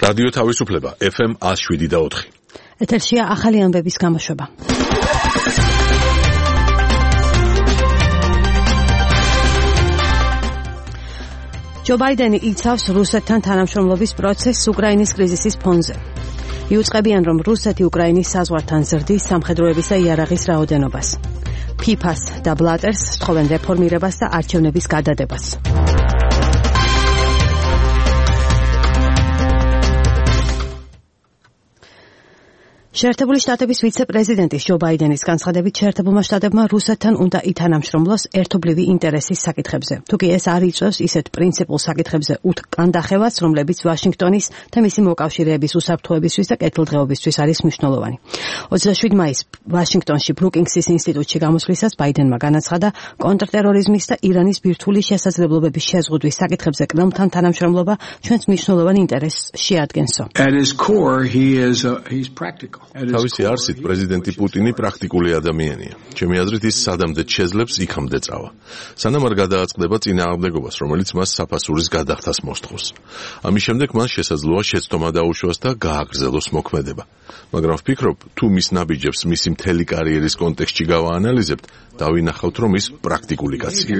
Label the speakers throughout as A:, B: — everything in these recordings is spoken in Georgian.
A: რადიო თავისუფლება FM 107.4.
B: ეთერშია ახალი ამბების გამოშვება. ჯო ბაიდენი იცავს რუსეთთან თანამშრომლობის პროცესს უკრაინის კრიზისის ფონზე. იუწყებიან, რომ რუსეთი უკრაინის საზღვართან ზრდის სამხედროებისა იარაღის რაოდენობას. ფიფას და ბლატერს სთხოვენ რეფორმირებას და არჩევნების გადადებას. შეერთებული შტატების ვიცე-პრეზიდენტის ჯო ბაიდენის განცხადებით შეერთებულმა შტატებმა რუსეთთან უნდა ითანამშრომლოს ერთობლივი ინტერესის საკითხებზე. თუკი ეს არ იწვევს ისეთ პრინციპულ საკითხებზე კანდახევას, რომლებიც ვაშინგტონის და მისი მოკავშირეების უსაფრთხოებისთვის და კეთილდღეობისთვის არის მნიშვნელოვანი. 27 მაისს ვაშინგტონში ბრუკინგსის ინსტიტუტში გამოსვლისას ბაიდენმა განაცხადა კონტრტერორიზმის და ირანის ბირთვული შესაძლებლობების შეზღუდვის საკითხებზე კრემლთან თანამშრომლობა ჩვენს მნიშვნელოვან ინტერესს შეადგენსო.
A: თავისი არსით პრეზიდენტი პუტინი პრაქტიკული ადამიანია. ჩემი აზრით ის სადამდე შეძლებს იქამდე წავა. სანამ არ გადააწყდება წინააღმდეგობას, რომელიც მას საფასურის გადახდას მოსთხოვს. ამის შემდეგ მას შესაძლოა შეცდომა დაუშვას და გააგრძელოს მოქმედება. მაგრამ ვფიქრობ, თუ მის ნაბიჯებს მისი მთელი კარიერის კონტექსტში გავაანალიზებთ, დავინახავთ, რომ ის პრაქტიკული კაცია.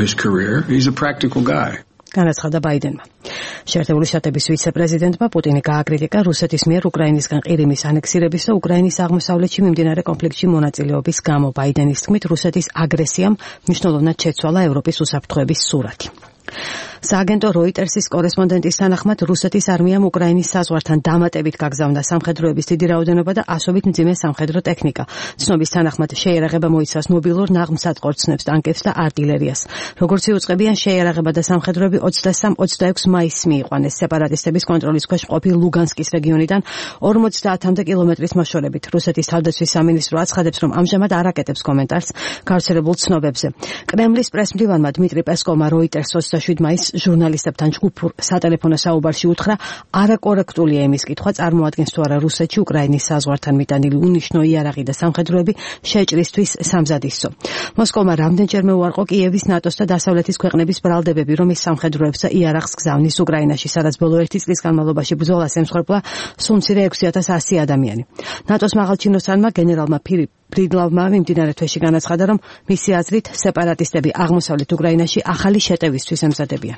B: განაცხადა ბაიდენმა. შეერთებული შტატების ვიცე-პრეზიდენტმა პუტინი გააკრიტიკა რუსეთის მიერ უკრაინისგან ყირიმის ანექსირების და უკრაინის აღმოსავლეთში მიმდინარე კონფლიქტში მონაწილეობის გამო. ბაიდენის თქმით, რუსეთის აგრესიამ მნიშვნელოვნად შეცვალა ევროპის უსაფრთხოების სურათი. სააგენტო როიტერსის კორესპონდენტის თანახმად რუსეთის არმიამ უკრაინის საზღვართან დამატებით გაგზავნა სამხედროების დიდი რაოდენობა და ასობით მძიმე სამხედრო ტექნიკა. ცნობის თანახმად შეიარაღება მოიცავს მობილურ ნაღმსატყორცნებს, ტანკებს და არტილერიას. როგორც იუწყებიან, შეიარაღება და სამხედროები 23-26 მაისს მიიყვანეს სეპარატისტების კონტროლის ქვეშ მყოფი ლუგანსკის რეგიონიდან 50-მდე კილომეტრის მოშორებით. რუსეთის თავდაცვის სამინისტრო აცხადებს, რომ ამჟამად არ აკეთებს კომენტარს გავრცელებულ ცნობებზე. კრემლის პრესმდივანმა დმიტრი პესკოვმა როიტერს 27 მაისს ჟურნალისტებთან ჯგუფურ სატელეფონო საუბარში უთხრა, არაკორექტულია იმის კითხვა, წარმოადგენს თუ არა რუსეთში უკრაინის საზღვართან მიტანილი უნიშნო იარაღი და სამხედროები შეჭრისთვის სამზადისო. მოსკოვმა რამდენჯერმე უარყო კიევის ნატოს და დასავლეთის ქვეყნების ბრალდებები, რომ ის სამხედროებს და იარაღს გზავნის უკრაინაში, სადაც ბოლო 1 წლის განმავლობაში ბრძოლას ემსხვერპლა სულ მცირე 6100 ადამიანი. ნატოს მაღალჩინოსანმა გენერალმა ფრიდლავმა მიმდინარე თვეში განაცხადა, რომ მისი აზრით სეპარატისტები აღმოსავლეთ უკრაინაში ახალი შეტევისთვის ემზადებიან.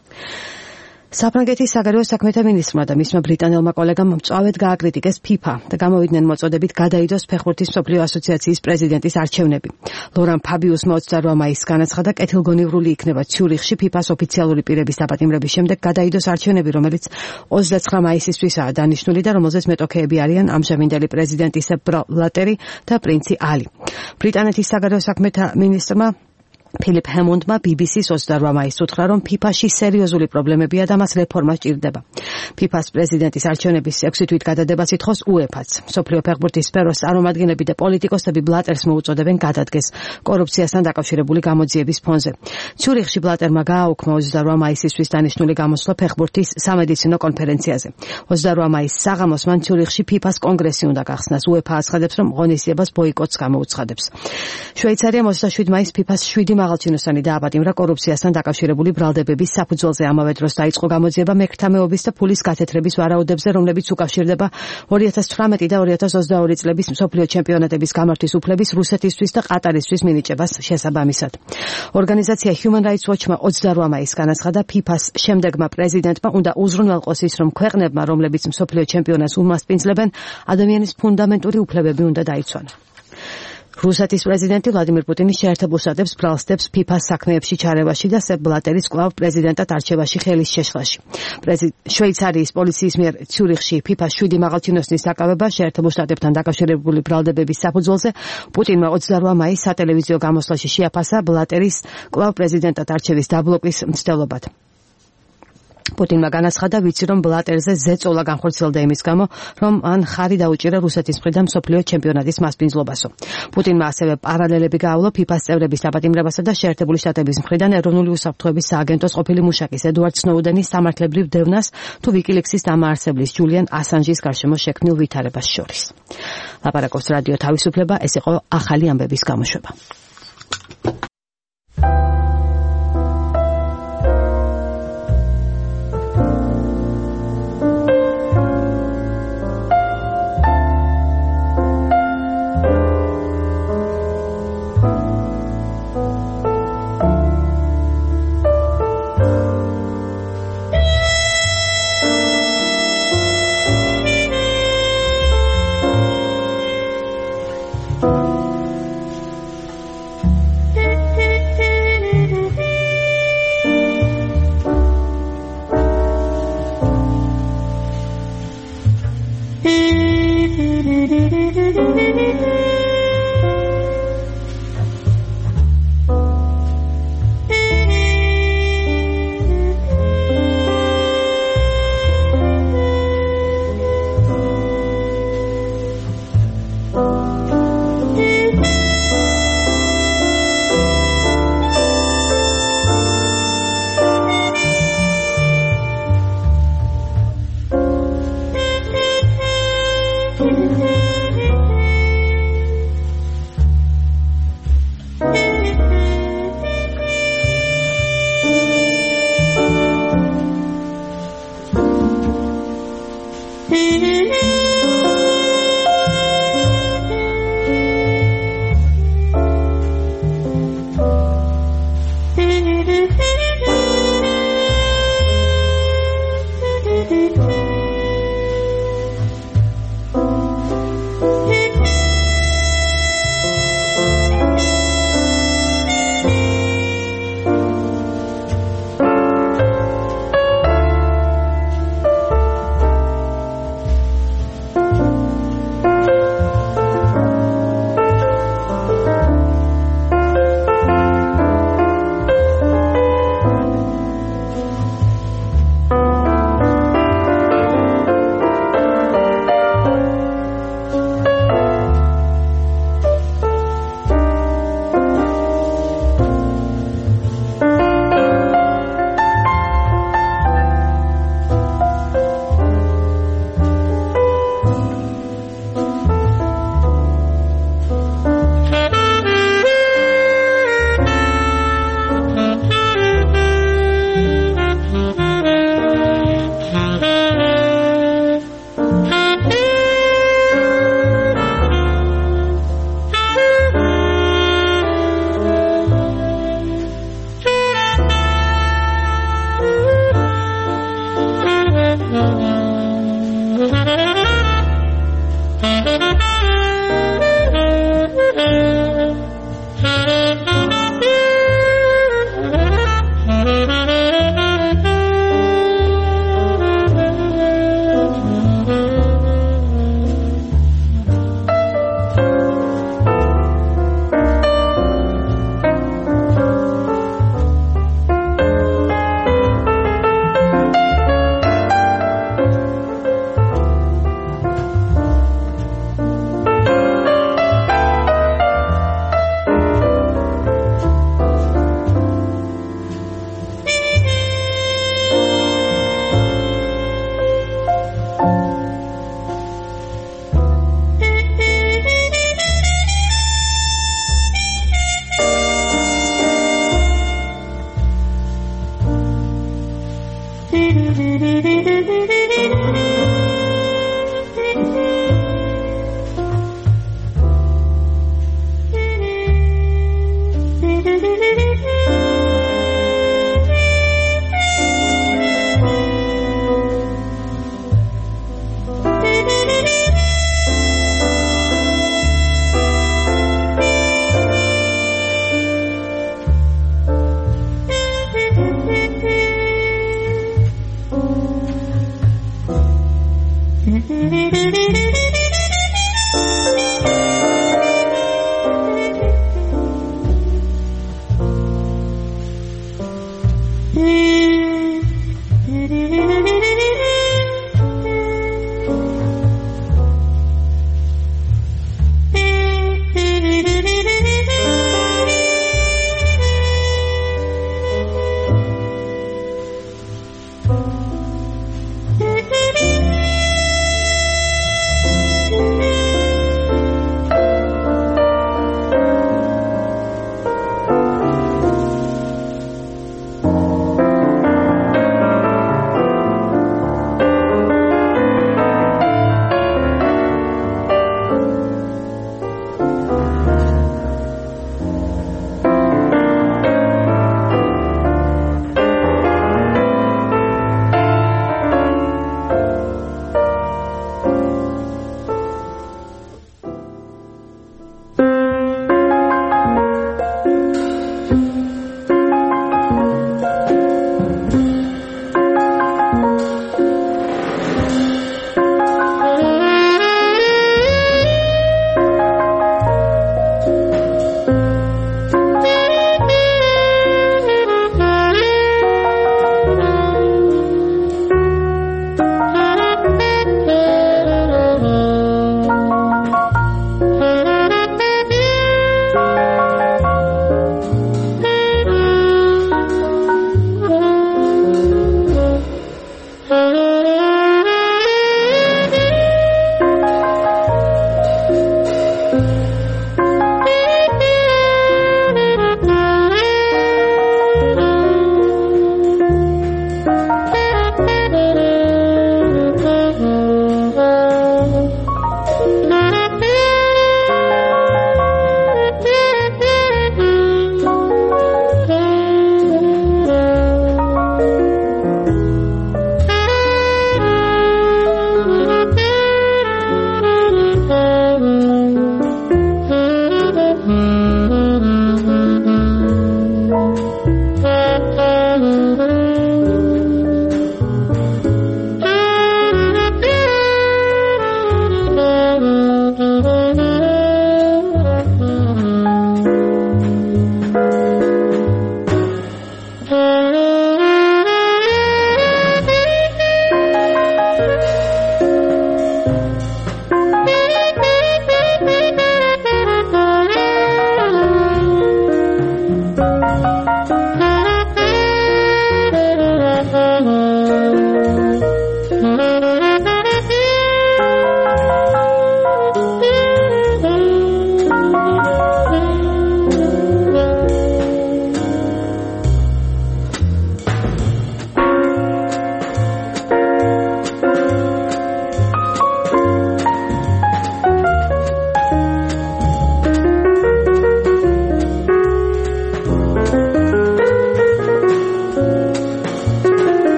B: საფრანგეთის საგარეო საქმეთა მინისტრმა და მისმა ბრიტანელმა კოლეგამ მწვავედ გააკრიტიკეს FIFA და გამოვიდნენ მოწოდებით გადაიდოს ფეხბურთის მსოფლიო ასოციაციის პრეზიდენტის არჩევნები. ლორან ფაბიუსმა 28 მაისს განაცხადა, კეთილგონივრული იქნება ციურიხში FIFA-ს ოფიციალური პირების დაპატიმრების შემდეგ გადაიდოს არჩევნები, რომელიც 29 მაისისთვისაა დანიშნული და რომელზეც მეტოქეები არიან ამჟამინდელი პრეზიდენტი სეპ ბლატერი და პრინცი ალი. ბრიტანეთის საგარეო საქმეთა მინისტრმა ფილიპ ჰემონდმა BBC-ს 28 მაისს უთხრა, რომ FIFA-ში სერიოზული პრობლემებია და მას რეფორმა სჭირდება. FIFA-ს პრეზიდენტის არჩევნების 6 თვით გადადებას ითხოვს UEFA-ც. მსოფლიო ფეხბურთის სფეროს წარმომადგენლები და პოლიტიკოსები ბლატერს მოუწოდებენ გადადგეს კორუფციასთან დაკავშირებული გამოძიების ფონზე. ციურიხში ბლატერმა გააუქმა 28 მაისისთვის დანიშნული გამოსვლა ფეხბურთის სამედიცინო კონფერენციაზე. 28 მაისს საღამოს მან ციურიხში FIFA-ს კონგრესი უნდა გახსნას. UEFA აცხადებს, რომ ღონისძიებას ბოიკოტს გამოუცხადებს. შვეიცარიამ 27 მაისს FIFA-ს 7 მაღალჩინოსანი დააპატიმრა კორუფციასთან დაკავშირებული ბრალდებების საფუძველზე. ამავე დროს დაიწყო გამოძიება მექრთამეობის და ფულის გათეთრების ვარაუდებზე, რომლებიც უკავშირდება 2018 და 2022 წლების მსოფლიო ჩემპიონატების გამართვის უფლების რუსეთისთვის და ყატარისთვის მინიჭებას შესაბამისად. ორგანიზაცია Human Rights Watch-მა 28 მაისს განაცხადა, FIFA-ს შემდეგმა პრეზიდენტმა უნდა უზრუნველყოს ის, რომ ქვეყნებმა, რომლებიც მსოფლიო ჩემპიონატს უმასპინძლებენ, ადამიანის ფუნდამენტური უფლებები უნდა დაიცვანა. რუსეთის პრეზიდენტი ვლადიმირ პუტინი შეერთებულ შტატებს ბრალსდებს FIFA-ს საქმეებში ჩარევაში და სეპ ბლატერის კვლავ პრეზიდენტად არჩევაში ხელის შეშლაში. შვეიცარიის პოლიციის მიერ ციურიხში FIFA-ს 7 მაღალჩინოსნის დაკავება შეერთებულ შტატებთან დაკავშირებული ბრალდებების საფუძველზე პუტინმა 28 მაისს სატელევიზიო გამოსვლაში შეაფასა ბლატერის კვლავ პრეზიდენტად არჩევის დაბლოკვის მცდელობად. პუტინმა განაცხადა, ვიცი რომ ბლატერზე ზეწოლა განხორციელდა იმის გამო, რომ მან ხარი დაუჭირა რუსეთის მხრიდან მსოფლიო ჩემპიონატის მასპინძლობასო. პუტინმა ასევე პარალელები გაავლო FIFA-ს წევრების დაპატიმრებასა და შეერთებული შტატების მხრიდან ეროვნული უსაფრთხოების სააგენტოს ყოფილი მუშაკის ედუარდ სნოუდენის სამართლებრივ დევნას თუ ვიკილიქსის დამაარსებლის ჯულიან ასანჟის გარშემო შექმნილ ვითარებას შორის. ლაპარაკობს რადიო თავისუფლება, ეს იყო ახალი ამბების გამოშვება.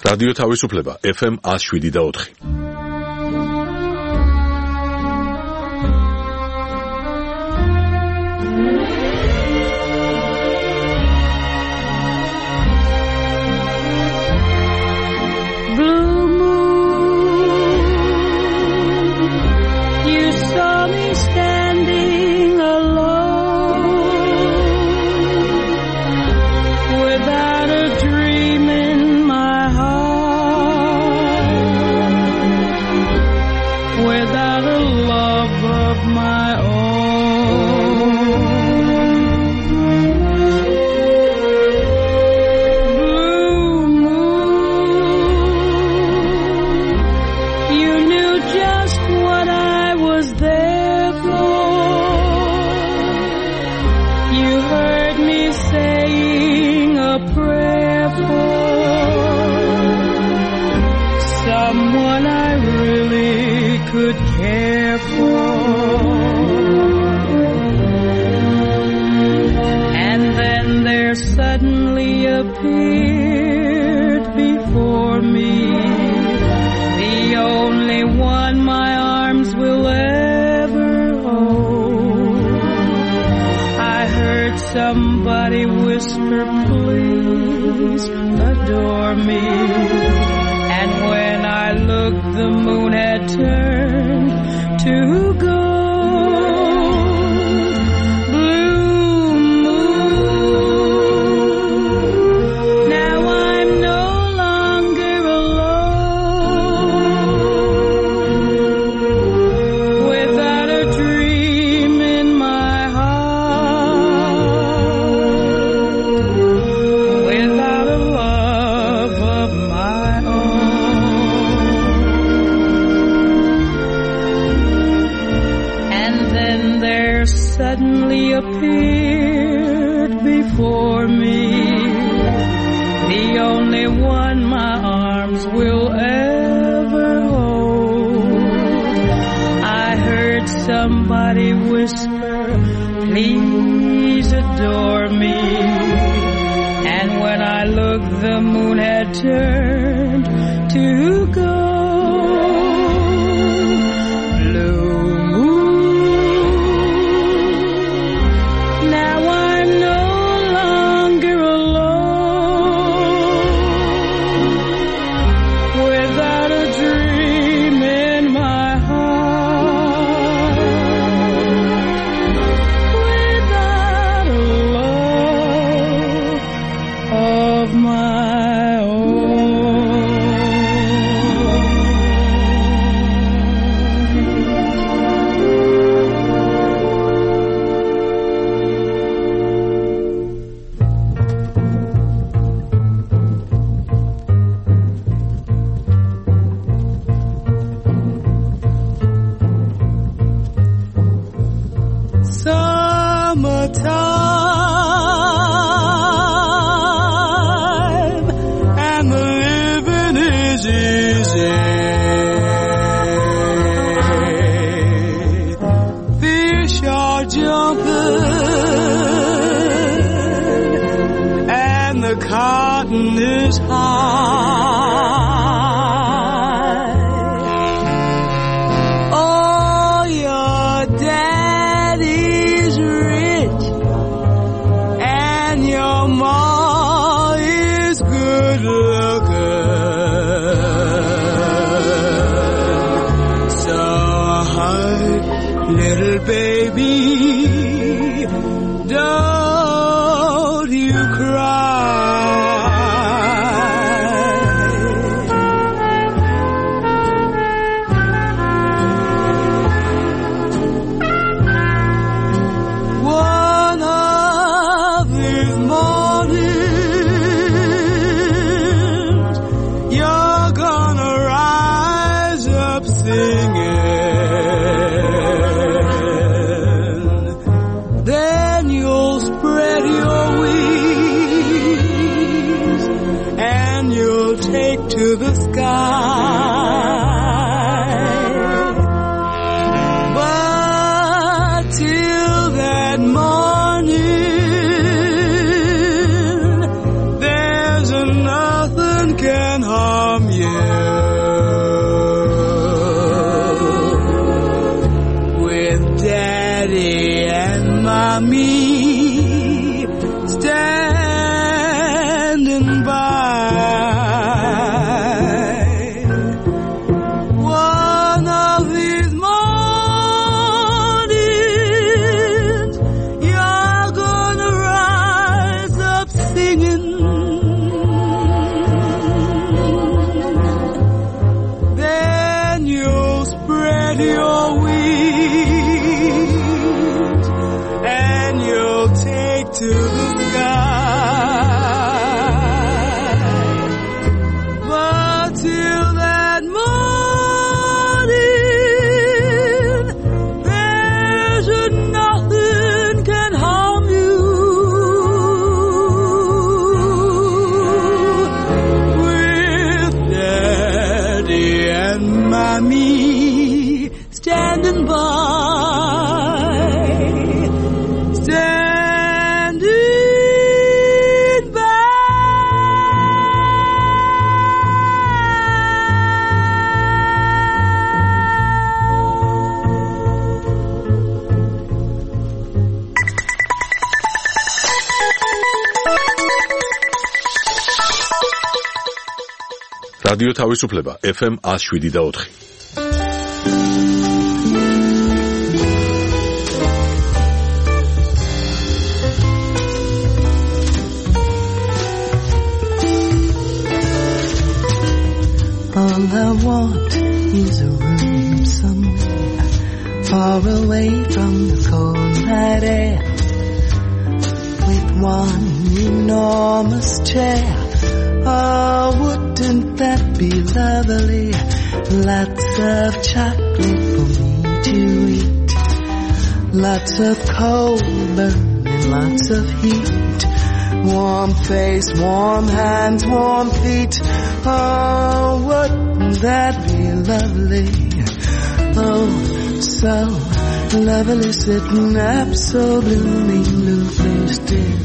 A: რადიო თავისუფლება FM 107.4.
C: Somebody whisper, please adore me. And when I looked, the moon had turned to gold. Blue moon, now I'm no longer alone. Without a dream in my suddenly appeared before me, the only one my arms will ever hold. I heard somebody whisper, please adore me. And when I looked, the moon had turned to gold. Cotton is high. Oh, your daddy's rich, and your ma is good looking. So, little baby, don't you cry. To the sky, but till that morning, there's nothing can harm. from you. With Daddy and Mommy standing by. One of these mornings, you're gonna rise up singing. Then you'll spread your wings and you'll take to the sky. But till that morning, there's nothing can harm you. With Daddy and Mommy standing by. Standing by.
A: რადიო თავისუფლება FM 107.4.
D: All I want is a room somewhere far away from the cold night air, with one enormous chair. Oh, wouldn't that be lovely? Lots of chocolate for me to eat, lots of coal burning, lots of heat, warm face, warm hands, warm feet. Oh, wouldn't that be lovely? Oh, so lovely, sitting up so bloomingly still.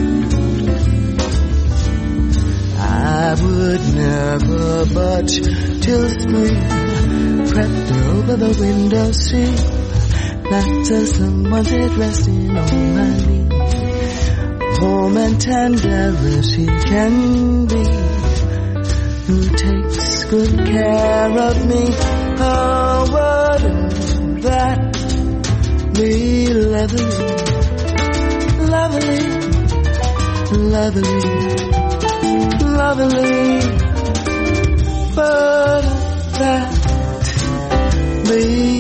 D: I would never budge till spring crept over the windowsill. Not as someone's head resting on my knee, warm and tender as he can be, who takes good care of me. Oh, wouldn't that be lovely, lovely, lovely, lovely? Wouldn't that be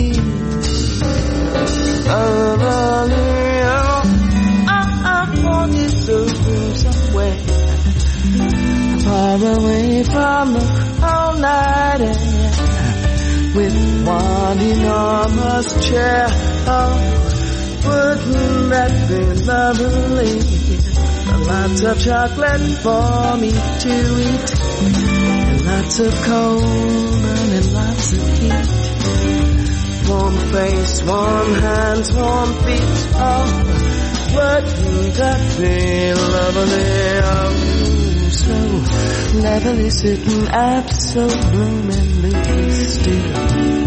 D: lovely? I want you to go somewhere far away from the cold night air, with one enormous chair. Oh, wouldn't that be lovely? Lots of chocolate for me to eat, and lots of coal and lots of heat, warm face, warm hands, warm feet. Oh, wouldn't that be lovely? Oh, so lovely, sitting up so bloomingly still.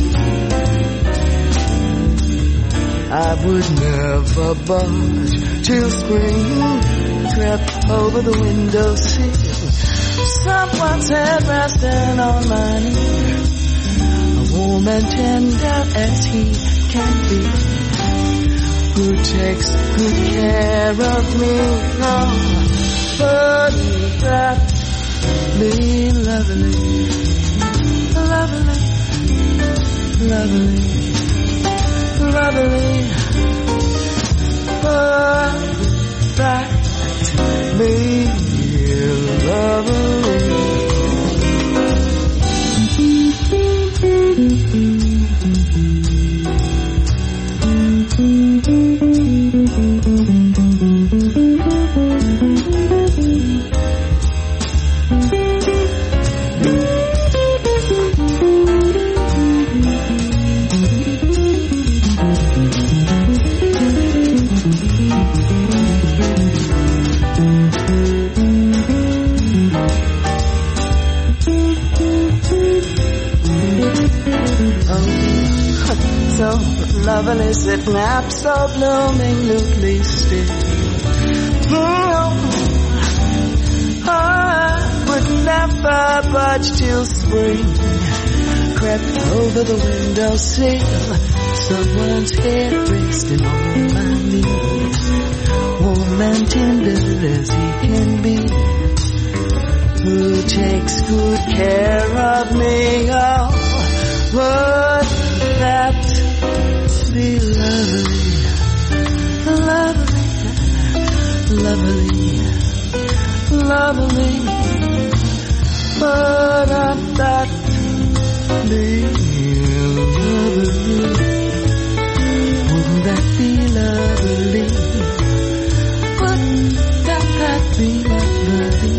D: I would never budge till spring crept over the windowsill, someone's head resting on my knee, warm and tender as he can be, who takes good care of me. Oh, wouldn't that be lovely, lovely, lovely, lovely? Wouldn't that be lovely? So lovely, sitting up, so bloomingly still. I would never budge till spring crept over the windowsill. Someone's head resting on my knee, warm and tender as he can be, who takes good care of me. Oh, would that be lovely, lovely, lovely, lovely? Would that be lovely? Wouldn't that be lovely? Wouldn't that be lovely?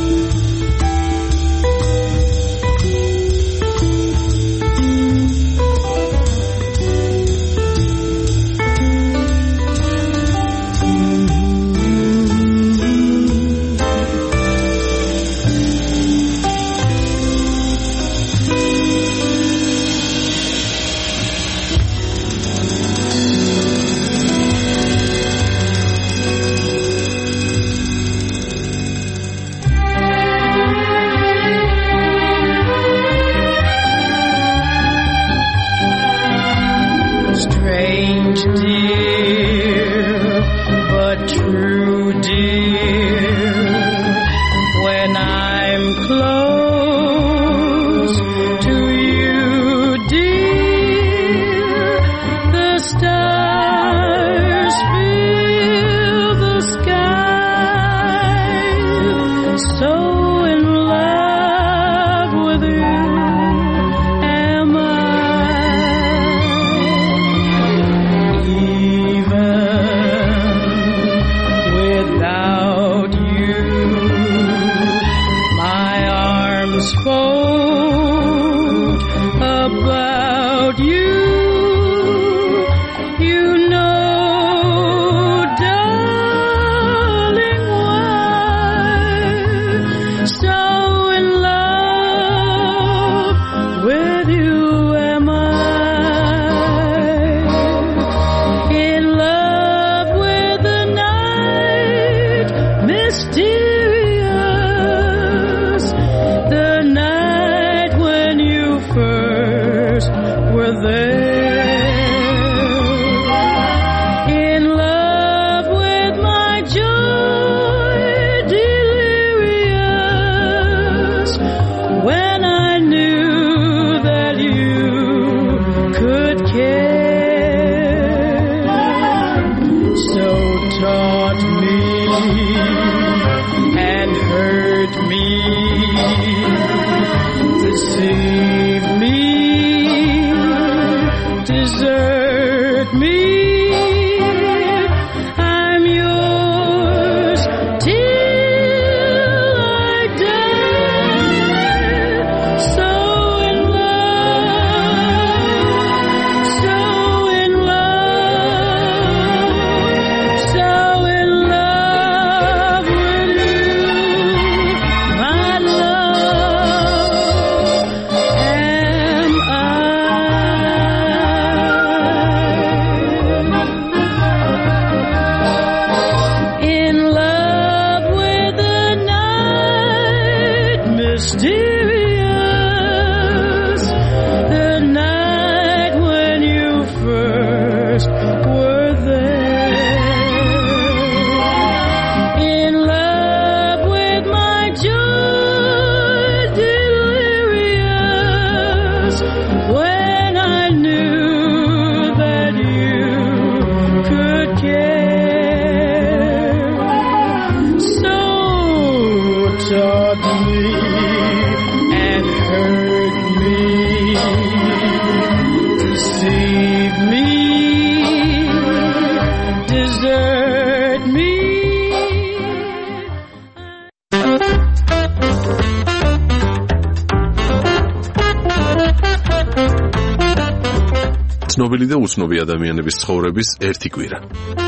A: ცნობილი და უცნობი ადამიანების ცხოვრების ერთი კვირა.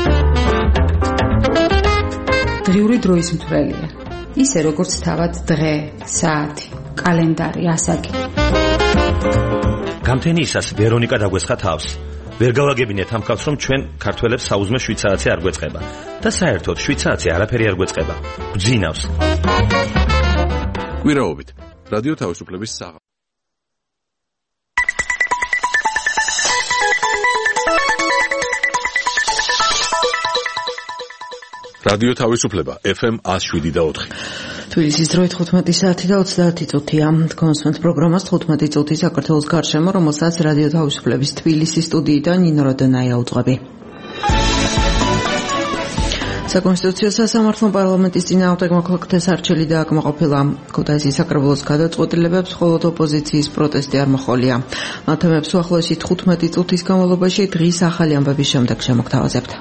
E: დღიური დროის მთვრელია. ისე როგორც თავად დღე, საათი, კალენდარი, ასაკი.
F: გამთენიისას ვერონიკა დაგვესხა თავს. ვერ გავაგებინეთ ამ ხალხს, რომ ჩვენ ქართველებს საუზმე 7 საათი არ გვეწყება და საერთოდ 7 საათი არაფერი არ გვეწყება. გძინავს.
A: კვირაობით რადიო თავისუფლების საღამო. რადიო თავისუფლება FM 107.4.
G: თბილისის დროით 15 საათი და 30 წუთია. კონსვენთ პროგრამას 15 წუთი საქართველოს გარშემო, რომელსაც რადიო თავისუფლების თბილისის სტუდიიდან ნინო როდონაია უძღვები. საკონსტიტუციო სასამართლო პარლამენტის წინააღმდეგ მოქალაქეთა სარჩელი დააკმაყოფილა. ქუთაისის საკრებულოს გადაწყვეტილებებს მხოლოდ ოპოზიციის პროტესტი არ მოჰყოლია. ამ თემებს უახლოესი 15 წუთის განმავლობაში დღის ახალი ამბების შემდეგ შემოგთავაზებთ.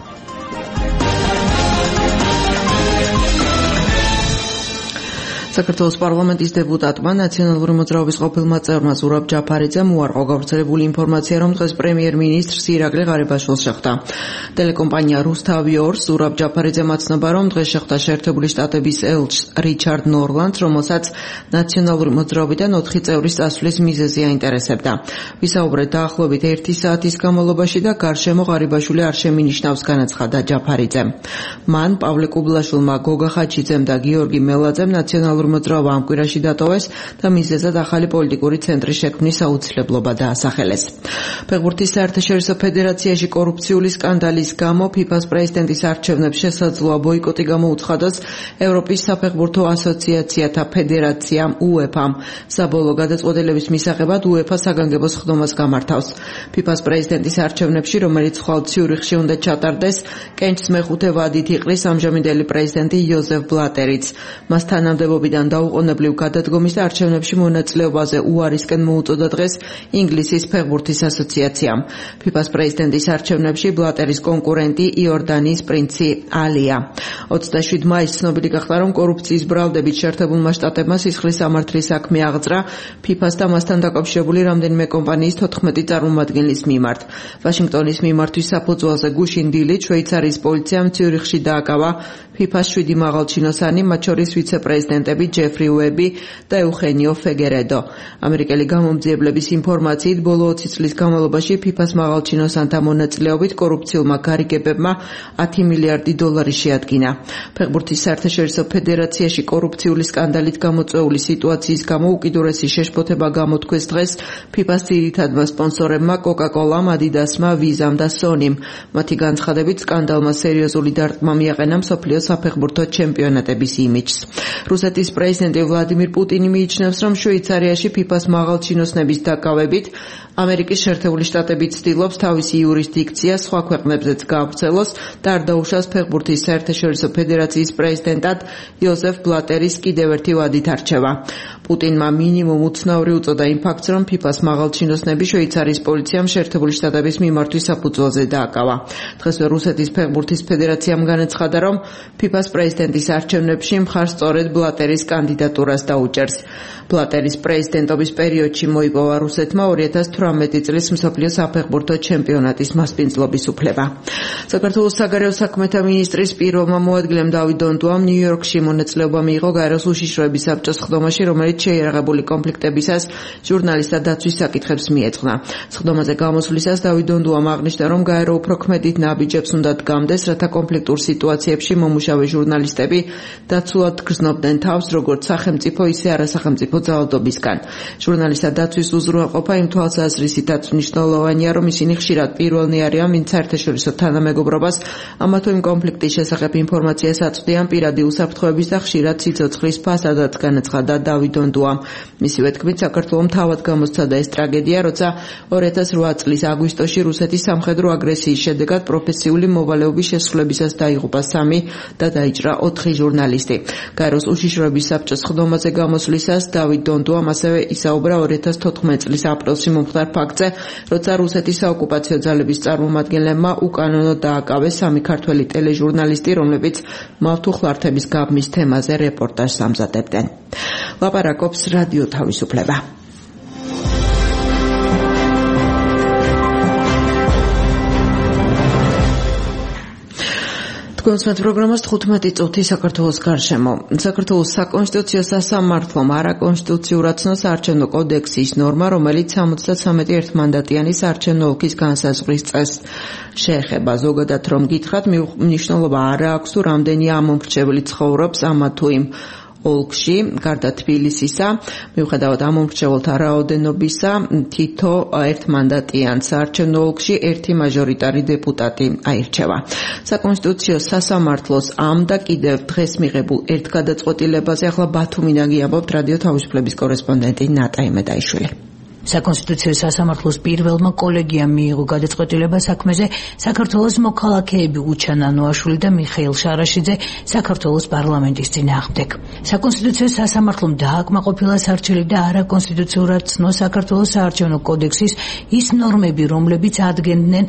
G: საქართველოს პარლამენტის დეპუტატმა ნაციონალური მოძრაობის ყოფილმა წევრმა ზურაბ ჯაფარიძემ უარყო გავრცელებული ინფორმაცია, რომ დღეს პრემიერ-მინისტრს ირაკლი ღარიბაშვილს შეხვდა. ტელეკომპანია რუსთავი 2-ს ზურაბ ჯაფარიძემ აცნობა, რომ დღეს შეხვდა შეერთებული შტატების ელჩს რიჩარდ ნორლანდს, რომელსაც ნაციონალური მოძრაობიდან 4 წევრის წასვლის მიზეზი აინტერესებდა. ვისაუბრეთ დაახლოებით 1 საათის განმავლობაში და გარშემო ღარიბაშვილი არ შემინიშნავს, განაცხადა ჯაფარიძემ. მან პავლე კუბლაშვილმა, გოგა ხაჩიძემ და გიორგი მელაძემ ნაციონალური მოძრაობა ამ კვირაში დატოვეს და მიზეზად ახალი პოლიტიკური ცენტრის შექმნის აუცილებლობა დაასახელეს. ფეხბურთის საერთაშორისო ფედერაციაში კორუფციული სკანდალის გამო ფიფას პრეზიდენტის არჩევნებს შესაძლოა ბოიკოტი გამოუცხადოს ევროპის საფეხბურთო ასოციაციათა ფედერაციამ UEFA-მ. საბოლოო გადაწყვეტილების მისაღებად UEFA საგანგებო სხდომას გამართავს. ფიფას პრეზიდენტის არჩევნებში, რომელიც ხვალ ციურიხში უნდა ჩატარდეს, კენჭს მეხუთე ვადით იყრის ამჟამინდელი პრეზიდენტი იოზეფ ბლატერიც. მას თანამდებობიდან დაუყოვნებლივ გადადგომის და არჩევნებში მონაწილეობაზე უარისკენ მოუწოდა დღეს ინგლისის ფეხბურთის ასოციაციამ. ფიფას პრეზიდენტის არჩევნებში ბლატერის კონკურენტი იორდანიის პრინცი ალია. 27 მაისს ცნობილი გახდა, რომ კორუფციის ბრალდებით შეერთებულმა შტატებმა სისხლის სამართლის საქმე აღძრა ფიფას და მასთან დაკავშირებული რამდენიმე კომპანიის 14 წარმომადგენლის მიმართ. ვაშინგტონის მიმართვის საფუძველზე გუშინ დილით შვეიცარიის პოლიციამ ციურიხში დააკავა ფიფას 7 მაღალჩინოსანი, მათ შორის ვიცე-პრეზიდენტები ჯეფრი უები და ეუხენიო ფეგერედო. ამერიკელი გამომძიებლების ინფორმაციით, ბოლო 20 წლის განმავლობაში ფიფას მაღალჩინოსანთა მონაწილეობით კორუფციულმა გარიგებებმა 10 მილიარდი დოლარი შეადგინა. ფეხბურთის საერთაშორისო ფედერაციაში კორუფციული სკანდალით გამოწვეული სიტუაციის გამო უკიდურესი შეშფოთება გამოთქვეს დღეს ფიფას ძირითადმა სპონსორებმა კოკა-კოლამ, ადიდასმა, ვიზამ და სონიმ. მათი განცხადებით, სკანდალმა სერიოზული დარტყმა მიაყენა მსოფლიო საფეხბურთო ჩემპიონატების იმიჯს. რუსეთის პრეზიდენტი ვლადიმირ პუტინი მიიჩნევს, რომ შვეიცარიაში ფიფას მაღალჩინოსნების დაკავებით ამერიკის შეერთებული შტატები ცდილობს თავისი იურისდიქცია სხვა ქვეყნებზეც გაავრცელოს და არ დაუშვას ფეხბურთის საერთაშორისო ფედერაციის პრეზიდენტად იოზეფ ბლატერის კიდევ ერთი ვადით არჩევა. პუტინმა მინიმუმ უცნაური უწოდა იმ ფაქტს, რომ ფიფას მაღალჩინოსნები შვეიცარიის პოლიციამ შეერთებული შტატების მიმართვის საფუძველზე დააკავა. დღესვე რუსეთის ფეხბურთის ფედერაციამ განაცხადა, რომ ფიფას პრეზიდენტის არჩევნებში მხარს სწორედ ბლატერის კანდიდატურას დაუჭერს. ბლატერის პრეზიდენტობის პერიოდში მოიპოვა რუსეთმა 2018 წლის მსოფლიო საფეხბურთო ჩემპიონატის მასპინძლობის უფლება. საქართველოს საგარეო საქმეთა მინისტრის პირველმა მოადგილემ დავით დონტუამ ნიუ-იორკში მონაწილეობა მიიღო გაეროს უშიშროების საბჭოს სხდომაში, რომელიც შეიარაღებული კონფლიქტებისას ჟურნალისტთა დაცვის საკითხებს მიეძღვნა. სხდომაზე გამოსვლისას დავით დონტუამ აღნიშნა, რომ გაერო უფრო ქმედით ნაბიჯებს უნდა დგამდეს, რათა კონფლიქტურ სიტუაციებში მომუშავე ჟურნალისტები დაცულად გრძნობდნენ თავს, როგორც სახელმწიფო, ისე არასახელმწიფო ძალადობისგან. ჟურნალისტთა დაცვის უზრუნველყოფა იმ თვალსაზრისითაც მნიშვნელოვანია, რომ ისინი ხშირად პირველნი არიან, ვინც საერთაშორისო თანამეგობრობას ამა თუ იმ კონფლიქტის შესახებ ინფორმაციას აწვდიან პირადი უსაფრთხოების და ხშირად სიცოცხლის ფასადაც, განაცხადა დავით დონტუამ. მისივე თქმით, საქართველომ თავად გამოსცადა ეს ტრაგედია, როცა 2008 წლის აგვისტოში რუსეთის სამხედრო აგრესიის შედეგად პროფესიული მოვალეობის შესრულებისას დაიღუპა 3 და დაიჭრა 4 ჟურნალისტი. გაეროს უშიშროების საბჭოს სხდომაზე გამოსვლისას დავით დონტუამ ასევე ისაუბრა 2014 წლის აპრილში მომხდარ ფაქტზე, როცა რუსეთის საოკუპაციო ძალების წარმომადგენლებმა უკანონოდ დააკავეს 3 ქართველი ტელეჟურნალისტი, რომლებიც მავთუხლართების გაბმის თემაზე რეპორტაჟს ამზადებდნენ. ლაპარაკობს რადიო თავისუფლება. Თქვენს პროგრამას 15 წუთი საქართველოს გარშემო. საქართველოს საკონსტიტუციო სასამართლომ არაკონსტიტუციურად ცნო საარჩევნო კოდექსის ნორმა, რომელიც 73 ერთმანდატიანი საარჩევნო ოლქის განსაზღვრის წესს შეეხება. ზოგადად რომ გითხრათ, მნიშვნელობა არ აქვს თუ რამდენი ამომრჩეველი ცხოვრობს ამა თუ იმ ოლქში, გარდა თბილისისა, მიუხედავად ამომრჩეველთა რაოდენობისა, თითო ერთმანდატიან საარჩევნო ოლქში ერთი მაჟორიტარი დეპუტატი აირჩევა. საკონსტიტუციო სასამართლოს ამ და კიდევ დღეს მიღებულ ერთ გადაწყვეტილებაზე ახლა ბათუმიდან გიამბობთ რადიო თავისუფლების კორესპონდენტი ნატა იმედაიშვილი.
H: საკონსტიტუციო სასამართლოს პირველმა კოლეგიამ მიიღო გადაწყვეტილება საქმეზე საქართველოს მოქალაქეები უჩან ანუაშვილი და მიხეილ შარაშიძე საქართველოს პარლამენტის წინააღმდეგ. საკონსტიტუციო სასამართლომ დააკმაყოფილა სარჩელი და არაკონსტიტუციურად ცნო საქართველოს საარჩევნო კოდექსის ის ნორმები, რომლებიც ადგენდნენ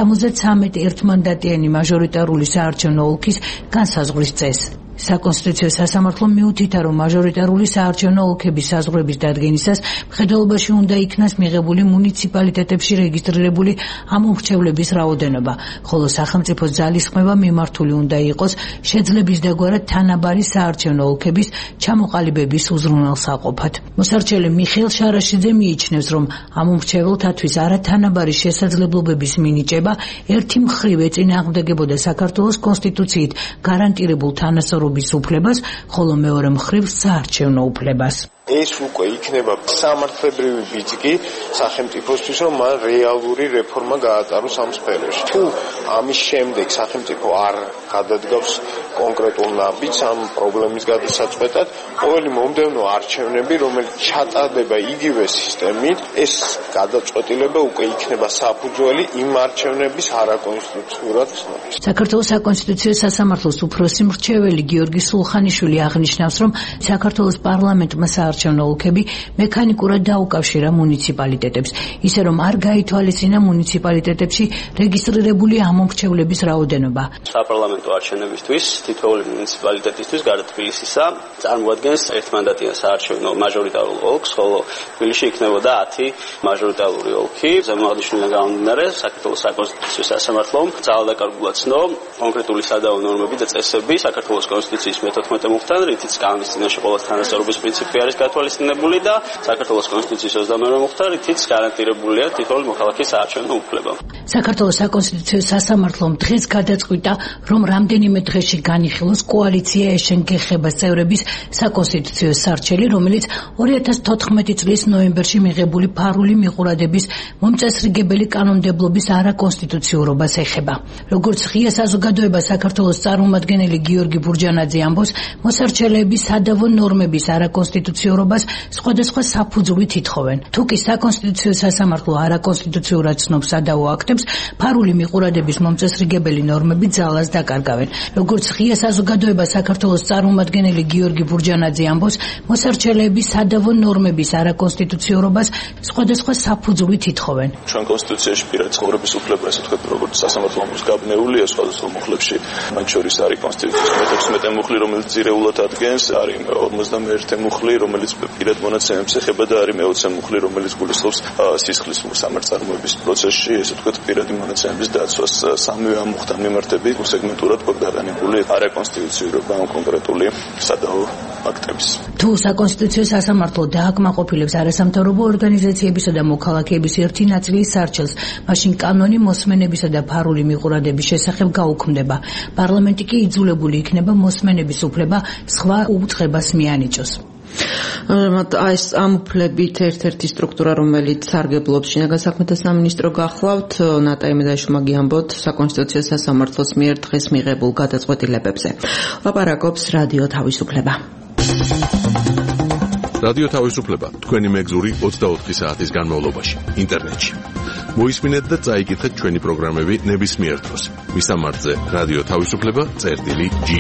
H: 73 ერთმანდატიანი მაჟორიტარული საარჩევნო ოლქის განსაზღვრის წესს. საკონსტიტუციო სასამართლომ მიუთითა, რომ მაჟორიტარული საარჩევნო ოლქების საზღვრების დადგენისას მხედველობაში უნდა იქნას მიღებული მუნიციპალიტეტებში რეგისტრირებული ამომრჩევლების რაოდენობა, ხოლო სახელმწიფოს ძალისხმევა მიმართული უნდა იყოს შეძლების დაგვარად თანაბარი საარჩევნო ოლქების ჩამოყალიბების უზრუნველსაყოფად. მოსარჩელი მიხეილ შარაშიძე მიიჩნევს, რომ ამომრჩეველთათვის არათანაბარი შესაძლებლობების მინიჭება ერთი მხრივ ეწინააღმდეგებოდა საქართველოს კონსტიტუციით გარანტირებულ თანასწორ უფლებას, ხოლო მეორე მხრივ საარჩევნო უფლებას.
I: ეს უკვე იქნება სამართლებრივი ბიძგი სახელმწიფოსთვის, რომ მან რეალური რეფორმა გაატაროს ამ სფეროში. თუ ამის შემდეგ სახელმწიფო არ გადადგავს კონკრეტულ ნაბიჯს ამ პრობლემის გადასაწყვეტად, ყოველი მომდევნო არჩევნები, რომელიც ჩატარდება იგივე სისტემით, ეს გადაწყვეტილება უკვე იქნება საფუძველი იმ არჩევნების არაკონსტიტუციურად ცნობის.
H: საქართველოს საკონსტიტუციო სასამართლოს უფროსი მრჩეველი გიორგი სულხანიშვილი აღნიშნავს, რომ საქართველოს პარლამენტმა საარჩევნო ოლქები მექანიკურად დაუკავშირა მუნიციპალიტეტებს, ისე რომ არ გაითვალისწინა მუნიციპალიტეტებში რეგისტრირებული ამომრჩევლების რაოდენობა.
J: საპარლამენტო არჩევნებისთვის თითოეული მუნიციპალიტეტისთვის გარდა თბილისისა წარმოადგენს ერთმანდატიან საარჩევნო მაჟორიტარულ ოლქს, ხოლო თბილისში იქნებოდა 10 მაჟორიტარული ოლქი. ზემოაღნიშნულიდან გამომდინარე, საქართველოს საკონსტიტუციო სასამართლომ ძალადაკარგულად ცნო კონკრეტული სადავო ნორმები და წესები საქართველოს კონსტიტუციის მე-14 მუხთან, რითიც კანონის წინაშე ყოველთა თანასწორობის პრინციპი არის გათვალისწინებული და საქართველოს კონსტიტუციის 28 მუხთა, რითიც გარანტირებულია თითოეული მოქალაქის საარჩევნო უფლება.
H: საქართველოს საკონსტიტუციო სასამართლომ დღეს გადაწყვიტა, რომ რამდენიმე დღეში განიხილოს კოალიცია ეშენგეხებას წევრების საკონსტიტუციო სარჩელი, რომელიც 2014 წლის ნოემბერში მიღებული ფარული მიყურადების მომწესრიგებელი კანონმდებლობის არაკონსტიტუციურობას ეხება. როგორც ღია საზოგადოება საქართველოს წარმომადგენელი გიორგი ბურჯანაძე ამბობს, მოსარჩელეები სადავო ნორმების არაკონსტიტუციურობას სხვადასხვა საფუძვლით ითხოვენ. თუკი საკონსტიტუციო სასამართლო არაკონსტიტუციურად ცნობს სადავო აქტებს, ფარული მიყურადების მომწესრიგებელი ნორმები ძალას დაკარგავენ. როგორც ღია საზოგადოება საქართველოს წარმომადგენელი გიორგი ბურჯანაძე ამბობს, მოსარჩელეები სადავო ნორმების არაკონსტიტუციურობას სხვადასხვა საფუძვლით ითხოვენ.
K: ჩვენ კონსტიტუციაში პირად ცხოვრების უფლება, ასე ვთქვათ, როგორც სასამართლომ გაბნეულია სხვადასხვა მუხლებში. მათ შორის არის კონსტიტუციის მე-16 მუხლი, რომელიც ძირეულად ადგენს, არის 51 მუხლი, რომელიც პირად მონაცემებს ეხება და არის მე-20 მუხლი, რომელიც გულისხმობს სისხლის სამართალმოების პროცესში, ესე ვთქვათ, პირადი მონაცემების დაცვას. სამივე ამ მუხთან მიმართებით სეგმენტურად გვაგდანებული არაკონსტიტუციურობა ამ კონკრეტული სადავო აქტების.
H: თუ საკონსტიტუციო სასამართლო დააკმაყოფილებს არასამთავრობო ორგანიზაციებისა და მოქალაქეების ერთი ნაწილის სარჩელს, მაშინ კანონი მოსმენებისა და ფარული მიყურადების შესახებ გაუქმდება. პარლამენტი კი იძულებული იქნება მოსმენების უფლება სხვა უწყებას მიანიჭოს.
G: ეს ამ უფლებით ერთ-ერთი სტრუქტურა, რომელიც სარგებლობს შინაგან საქმეთა სამინისტრო გახლავთ, ნატა იმედაიშვილმა გიამბოთ საკონსტიტუციო სასამართლოს მიერ დღეს მიღებულ გადაწყვეტილებებზე. ლაპარაკობს რადიო თავისუფლება.
A: რადიო თავისუფლება თქვენი მეგზური 24 საათის განმავლობაში ინტერნეტში. მოისმინეთ და წაიკითხეთ ჩვენი პროგრამები ნებისმიერ დროს. მისამართზე რადიო თავისუფლება.ge.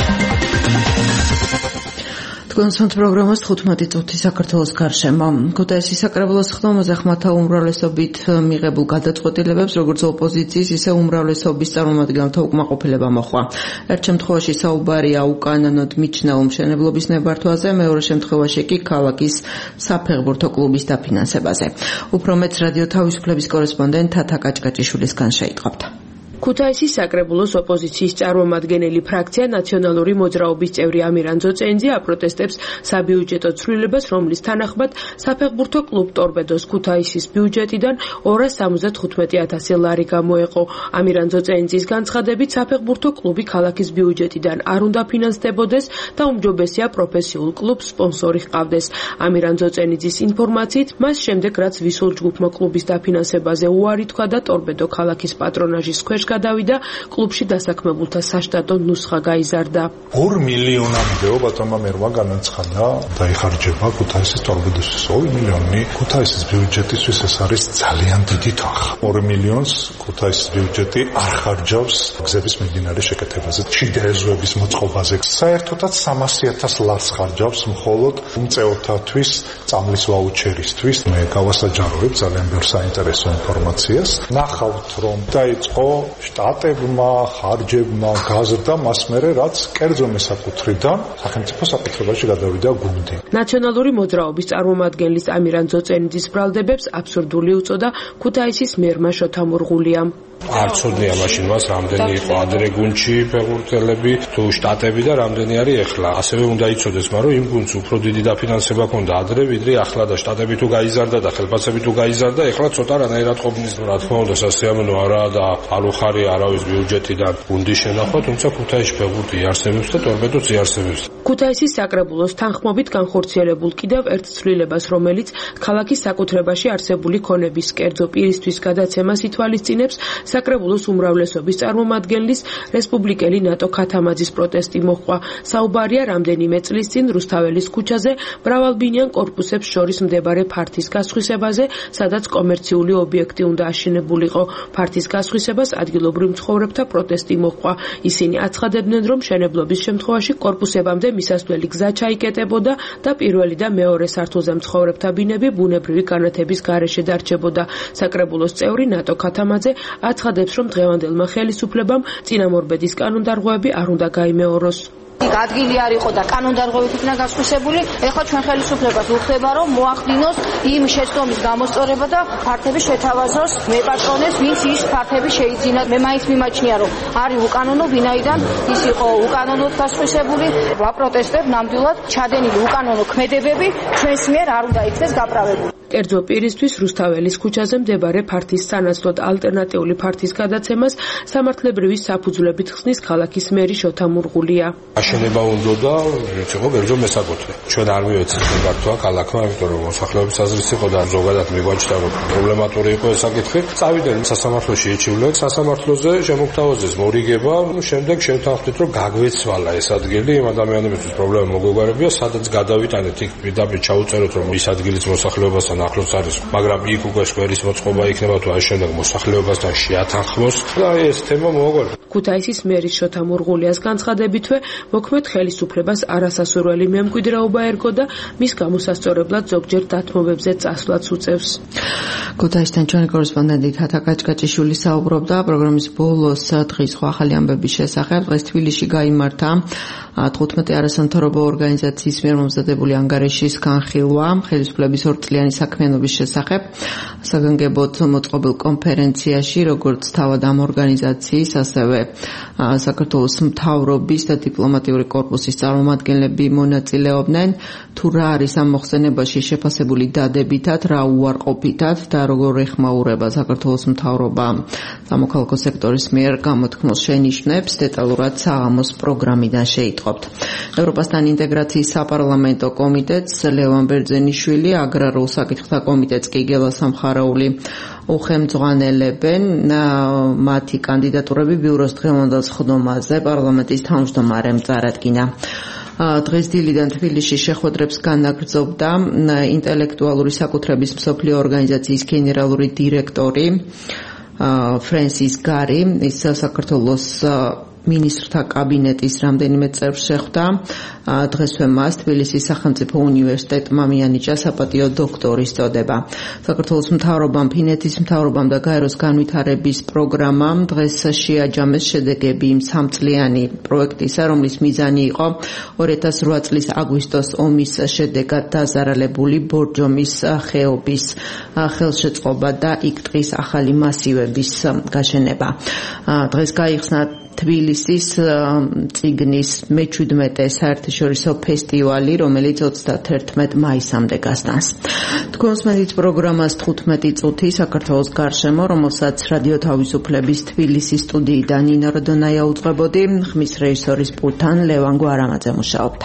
G: თქვენს პროგრამას 15 წუთი საქართველოს გარშემო. ქუთაისის საკრებულოს ხდომაზე ხმათა უმრავლესობით მიღებულ გადაწყვეტილებებს, როგორც ოპოზიციის, ისე უმრავლესობის წარმომადგენელთა უკმაყოფილება მოჰყვა. ერთ შემთხვევაში საუბარია უკანონოდ მიჩნეულ მშენებლობის ნებართვაზე, მეორე შემთხვევაში კი ქალაქის საფეხბურთო კლუბის დაფინანსებაზე. უფრო მეტს რადიო თავისუფლების კორესპონდენტ თათა კაჭკაჭიშვილისგან შეიტყობთ.
L: ქუთაისის საკრებულოს ოპოზიციის წარმომადგენელი ფრაქცია ნაციონალური მოძრაობის წევრი ამირან ძოწენიძე აპროტესტებს საბიუჯეტო ცვლილებას, რომლის თანახმად საფეხბურთო კლუბ ტორპედოს ქუთაისის ბიუჯეტიდან 275,000 ლარი გამოეყო. ამირან ძოწენიძის განცხადებით, საფეხბურთო კლუბი ქალაქის ბიუჯეტიდან არ უნდა ფინანსდებოდეს და უმჯობესია პროფესიულ კლუბს სპონსორი ჰყავდეს. ამირან ძოწენიძის ინფორმაციით, მას შემდეგ რაც ვისულ ჯგუფმა კლუბის დაფინანსებაზე უარი თქვა და ტორპედო ქალაქის პატრონაჟის ქვეშ გადავიდა, კლუბში დასაქმებულთა საშტატო ნუსხა გაიზარდა.
M: 2 მილიონამდეო ბატონმა მერმა განაცხადა დაიხარჯება ქუთაისის ტორპედოსთვის 2 მილიონი. ქუთაისის ბიუჯეტისთვის ეს არის ძალიან დიდი თანხა. 2 მილიონს ქუთაისის ბიუჯეტი არ ხარჯავს გზების მიმდინარე შეკეთებაზე, ჩიდეეზოების მოწყობაზე. საერთოდაც 300,000 ლარს ხარჯავს მხოლოდ უმწეოთათვის წამლის ვაუჩერისთვის. მე გავასაჯაროებ ძალიან ბევრ საინტერესო ინფორმაციას. ნახავთ, რომ დაიწყო შტატებმა, ხარჯებმა გაზრდა მას მერე, რაც კერძო მესაკუთრიდან სახელმწიფო საკუთრებაში გადავიდა გუნდი.
L: ნაციონალური მოძრაობის წარმომადგენლის ამირან ძოწენიძის ბრალდებებს აბსურდული უწოდა ქუთაისის მერმა შოთა მურღულიამ.
N: არ ცოდნია მაშინ მას რამდენი იყო ადრე გუნდში ფეხბურთელები თუ შტატები და რამდენი არის ახლა. ასევე უნდა იცოდეს, მაგრამ იმ გუნდს უფრო დიდი დაფინანსება ჰქონდა ადრე, ვიდრე ახლა და შტატები თუ გაიზარდა და ხელფასები თუ გაიზარდა, ახლა ცოტა რანაირად ყოფნის, რა თქმა უნდა, სასიამოვნო არაა და არ უხარია არავის ბიუჯეტიდან გუნდის შენახვა, თუმცა ქუთაისში ფეხბურთი იარსებებს და ტორპედოც იარსებებს.
L: ქუთაისის საკრებულოს თანხმობით განხორციელებულ კიდევ ერთ ცვლილებას, რომელიც ქალაქის საკუთრებაში არსებული ქონების კერძო პირისთვის გადაცემას ითვალისწინებს, საკრებულოს უმრავლესობის წარმომადგენლის რესპუბლიკელი ნატო ქათამაძის პროტესტი მოჰყვა. საუბარია რამდენიმე წლის წინ რუსთაველის ქუჩაზე მრავალბინიან კორპუსებს შორის მდებარე ფართის გასხვისებაზე, სადაც კომერციული ობიექტი უნდა აშენებულიყო. ფართის გასხვისებას ადგილობრივ მცხოვრებთა პროტესტი მოჰყვა. ისინი აცხადებდნენ, რომ მშენებლობის შემთხვევაში კორპუსებამდე მისასვლელი გზა ჩაიკეტებოდა და პირველი და მეორე სართულზე მცხოვრებთა ბინები ბუნებრივი განათების გარეშე დარჩებოდა. საკრებულოს წევრი ნატო ქათამაძე აცხადებს, რომ დღევანდელმა ხელისუფლებამ წინამორბედის კანონდარღვევები არ უნდა გაიმეოროს.
O: ადგილი არ იყო და კანონდარღვევით იქნა გასხვისებული. ეხლა ჩვენ ხელისუფლებას უხდება, რომ მოახდინოს იმ შეცდომის გამოსწორება და ფართები შეთავაზოს მეპატრონეს, ვინც ის ფართები შეიძინა. მე მაინც მიმაჩნია, რომ არის უკანონო, ვინაიდან ის იყო უკანონოდ გასხვისებული. ვაპროტესტებ ნამდვილად ჩადენილი უკანონო ქმედებები ჩვენს მიერ არ უნდა იქნეს გაправებული.
L: კერძო პირისთვის რუსთაველის ქუჩაზე მდებარე ფართის სანაცვლოდ ალტერნატიული ფართის გადაცემას სამართლებრივი საფუძვლებით ხსნის ქალაქის მერი შოთა მურღულია.
N: აშენება უნდა და იყო კერძო მესაკუთრე. ჩვენ არ მივეცეთ გართვა ქალაქმა, იმიტომ რომ მოსახლეობის აზრიც იყო და ზოგადად მიგვაჩნდა, რომ პრობლემატური იყო ეს საკითხი. წავიდნენ სასამართლოში ეჩივლეს, სასამართლოზე შემოგთავაზეს მორიგება, შემდეგ შევთანხმდით, რომ გაგვეცვალა ეს ადგილი იმ ადამიანებისთვის პრობლემა მოგვეგვარებია, სადაც გადავიტანეთ იქ პირდაპირ ჩაუწეროთ, რომ ის ადგილიც მოსახლეობასთან ახლოს არის, მაგრამ იქ უკვე სკვერის მოწყობა იქნება თუ არ შემდეგ მოსახლეობასთან შეათანხმოს და ეს თემა მოაგვარდა.
L: ქუთაისის მერის შოთა მურღულიას განცხადებითვე მოქმედ ხელისუფლებას არასასურველი მემკვიდრეობა ერგო და მის გამოსასწორებლად ზოგჯერ დათმობებზე წასვლაც უწევს.
G: ქუთაისთან ჩვენი კორესპონდენტი თათა კაჭკაჭიშვილი საუბრობდა პროგრამის ბოლოს დღის სხვა ახალი ამბების შესახებ. დღეს თბილისში გაიმართა 15 არასამთავრობო ორგანიზაციის მიერ მომზადებული ანგარიშის განხილვა ხელისუფლების 2 წლიანი საქმიანობის შესახებ. საგანგებოდ მოწყობილ კონფერენციაში, როგორც თავად ამ ორგანიზაციის, ასევე საქართველოს მთავრობის და დიპლომატიური კორპუსის წარმომადგენლები მონაწილეობდნენ. თუ რა არის ამ მოხსენებაში შეფასებული დადებითად, რა უარყოფითად და როგორ ეხმაურება საქართველოს მთავრობა სამოქალაქო სექტორის მიერ გამოთქმულ შენიშვნებს, დეტალურად საღამოს პროგრამიდან შეიტყობთ. ევროპასთან ინტეგრაციის საპარლამენტო კომიტეტს ლევან ბერძენიშვილი, აგრარულ საკითხთა კომიტეტს კი გელა სამხარაული უხელმძღვანელებენ. მათი კანდიდატურები ბიუროს დღევანდელ სხდომაზე პარლამენტის თავმჯდომარემ წარადგინა. დღეს დილიდან თბილისში შეხვედრებს განაგრძობდა ინტელექტუალური საკუთრების მსოფლიო ორგანიზაციის გენერალური დირექტორი ფრენსის გარი. ის საქართველოს მინისტრთა კაბინეტის რამდენიმე წევრს შეხვდა. დღესვე მას თბილისის სახელმწიფო უნივერსიტეტმა მიანიჭა საპატიო დოქტორის წოდება. საქართველოს მთავრობამ, ფინეთის მთავრობამ და გაეროს განვითარების პროგრამამ დღეს შეაჯამეს შედეგები იმ 3-წლიანი პროექტისა, რომლის მიზანი იყო 2008 წლის აგვისტოს ომის შედეგად დაზარალებული ბორჯომის ხეობის ხელშეწყობა და იქ ტყის ახალი მასივების გაშენება. დღეს გაიხსნა თბილისის წიგნის მე-17 საერთაშორისო ფესტივალი, რომელიც 31 მაისამდე გასტანს. თქვენს მედიც პროგრამას 15 წუთი საქართველოს გარშემო, რომელსაც რადიო თავისუფლების თბილისის სტუდიიდან ნინა როდონაია უძღვებოდი, ხმის რეჟისორის პულტთან ლევან გვარამაძე მუშაობდა.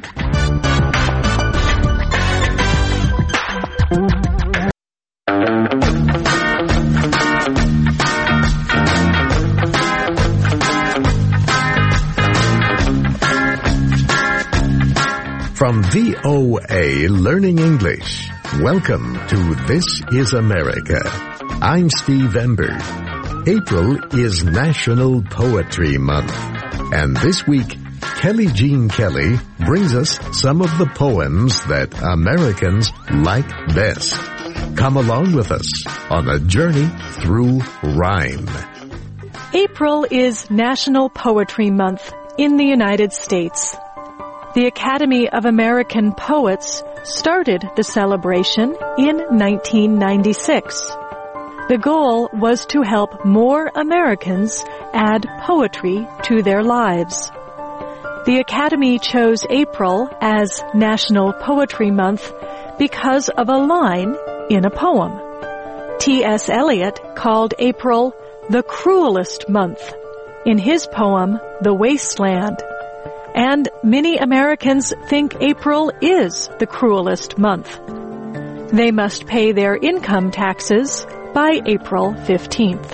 P: From VOA Learning English, welcome to This is America. I'm Steve Ember. April is National Poetry Month, and this week, Kelly Jean Kelly brings us some of the poems that Americans like best. Come along with us on a journey through rhyme.
Q: April is National Poetry Month in the United States. The Academy of American Poets started the celebration in 1996. The goal was to help more Americans add poetry to their lives. The Academy chose April as National Poetry Month because of a line in a poem. T.S. Eliot called April the cruelest month in his poem, The Wasteland. And many Americans think April is the cruelest month. They must pay their income taxes by April 15th.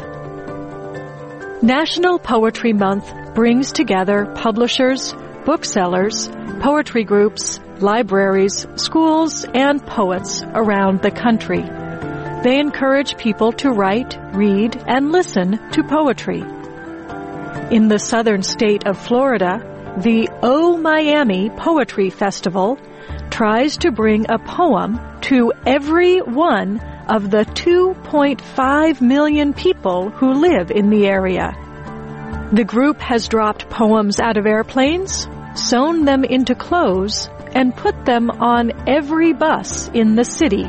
Q: National Poetry Month brings together publishers, booksellers, poetry groups, libraries, schools, and poets around the country. They encourage people to write, read, and listen to poetry. In the southern state of Florida, the Oh Miami Poetry Festival tries to bring a poem to every one of the 2.5 million people who live in the area. The group has dropped poems out of airplanes, sewn them into clothes, and put them on every bus in the city.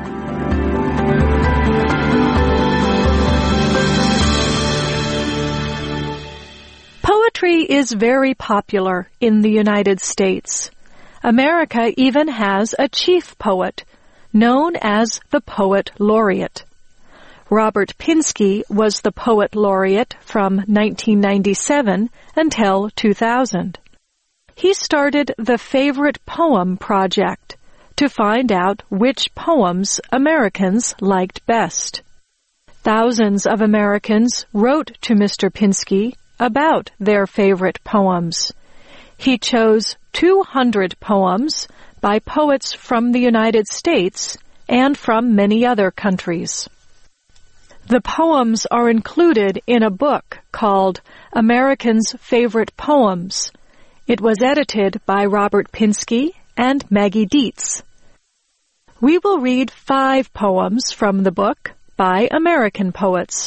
Q: Poetry is very popular in the United States. America even has a chief poet, known as the Poet Laureate. Robert Pinsky was the Poet Laureate from 1997 until 2000. He started the Favorite Poem Project to find out which poems Americans liked best. Thousands of Americans wrote to Mr. Pinsky about their favorite poems. He chose 200 poems by poets from the United States and from many other countries. The poems are included in a book called Americans' Favorite Poems. It was edited by Robert Pinsky and Maggie Dietz. We will read 5 poems from the book by American poets.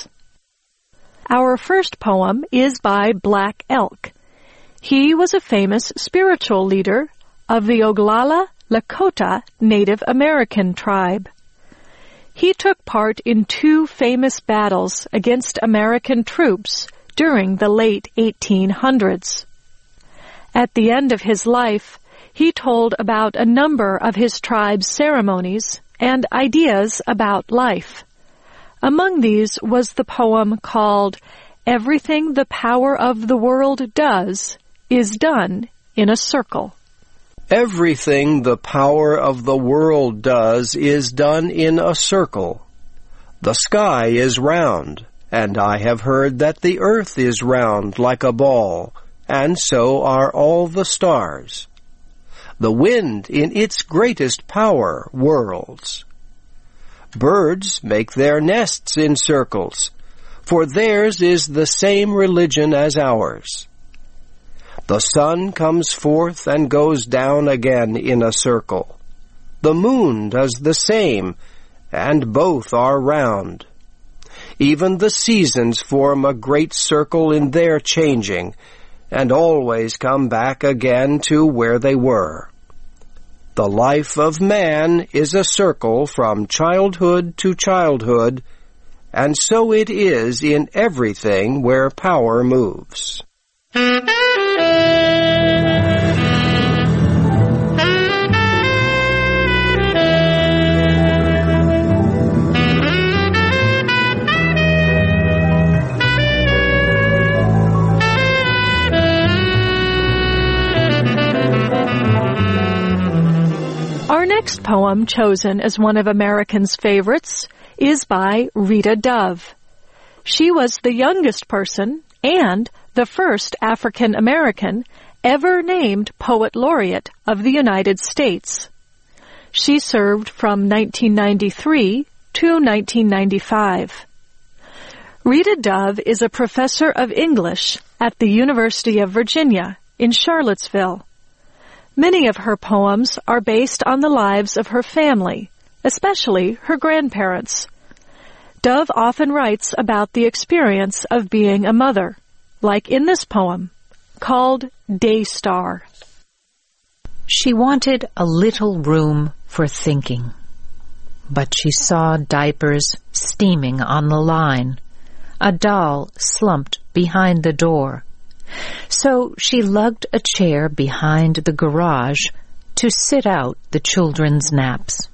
Q: Our first poem is by Black Elk. He was a famous spiritual leader of the Oglala Lakota Native American tribe. He took part in 2 famous battles against American troops during the late 1800s. At the end of his life, he told about a number of his tribe's ceremonies and ideas about life. Among these was the poem called Everything the Power of the World Does is Done in a Circle.
R: Everything the power of the world does is done in a circle. The sky is round, and I have heard that the earth is round like a ball, and so are all the stars. The wind in its greatest power whirls. Birds make their nests in circles, for theirs is the same religion as ours, The sun comes forth and goes down again in a circle. The moon does the same, and both are round. Even the seasons form a great circle in their changing, and always come back again to where they were. The life of man is a circle from childhood to childhood, and so it is in everything where power moves.
Q: Our next poem, chosen as one of Americans' favorites, is by Rita Dove. She was the youngest person and the first African American ever named Poet Laureate of the United States. She served from 1993 to 1995. Rita Dove is a professor of English at the University of Virginia in Charlottesville. Many of her poems are based on the lives of her family, especially her grandparents. Dove often writes about the experience of being a mother, like in this poem, called Daystar.
S: She wanted a little room for thinking, but she saw diapers steaming on the line, a doll slumped behind the door. So she lugged a chair behind the garage to sit out the children's naps.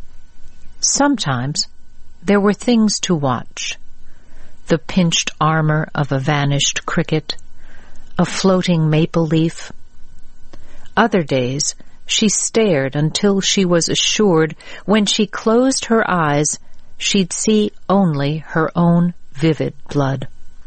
S: Sometimes there were things to watch: the pinched armor of a vanished cricket, a floating maple leaf. Other days she stared until she was assured when she closed her eyes she'd see only her own vivid blood.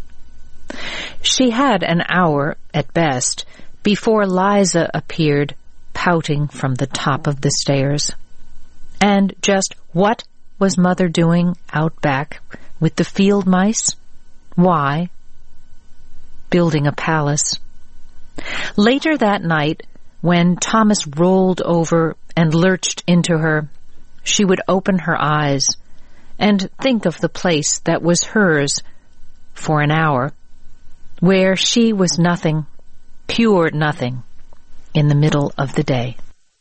S: She had an hour, at best, before Liza appeared, pouting from the top of the stairs. And just what was Mother doing out back with the field mice? Why? Building a palace. Later that night, when Thomas rolled over and lurched into her, she would open her eyes and think of the place that was hers for an hour, where she was nothing, pure nothing, in the middle of the day.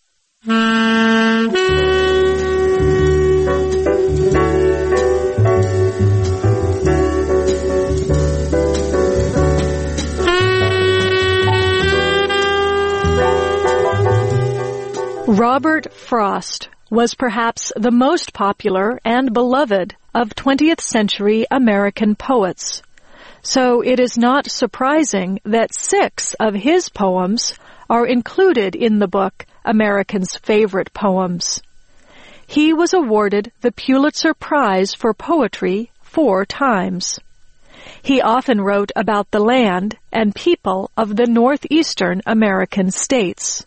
Q: Robert Frost was perhaps the most popular and beloved of 20th century American poets. So it is not surprising that 6 of his poems are included in the book Americans' Favorite Poems. He was awarded the Pulitzer Prize for Poetry 4 times. He often wrote about the land and people of the northeastern American states.